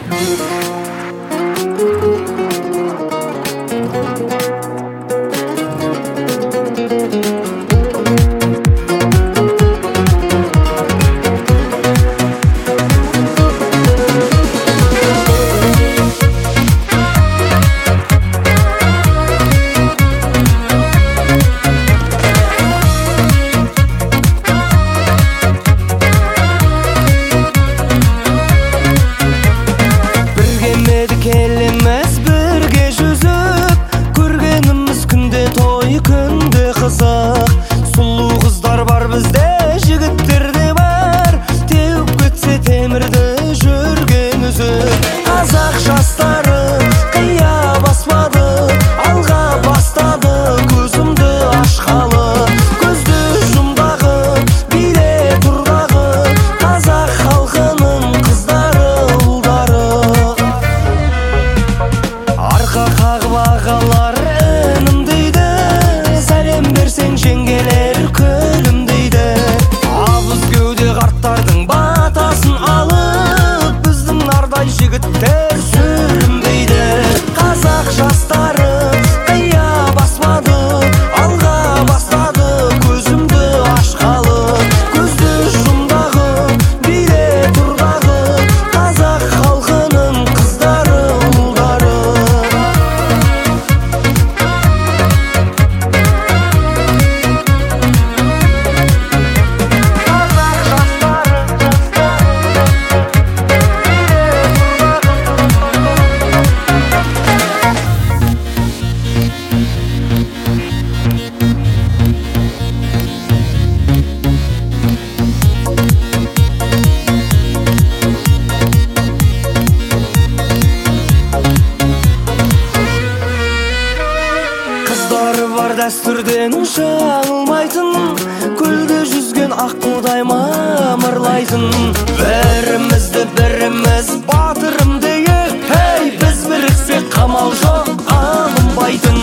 Келемес бірге жүзіп, көргеніміз күнде той, күнде қызық. Сұлу қыздар бар бізде, жігіттер де бар, теуіп кетсе темірді жүрген үзіп. Қазақ жастары қия баспады, алға бастады көзімді ашқалы. Көзді жұмдағы, биле тұрдағы, қазақ халқының қыздары, ұлдары. Арқа қағып ағалар інім дейді, сәлем берсең жеңгелер күлім дейді. Абыз кеуде қарттардың батасын алып, біздің нардай жігіттер сүрінбейді. Қазақ жастары қия баспады, алға бастады көзімді ашқалы. Көзді жұмдағы, биле тұрдағы, қазақ халқының қыздары, ұлдары. Қыздары бар дәстүрден жаңылмайтын, көлде жүзген аққудай мамырлайтын. Бірімізді біріміз батырым дейік, hey, біз біріксек қамал жоқ алынбайтын.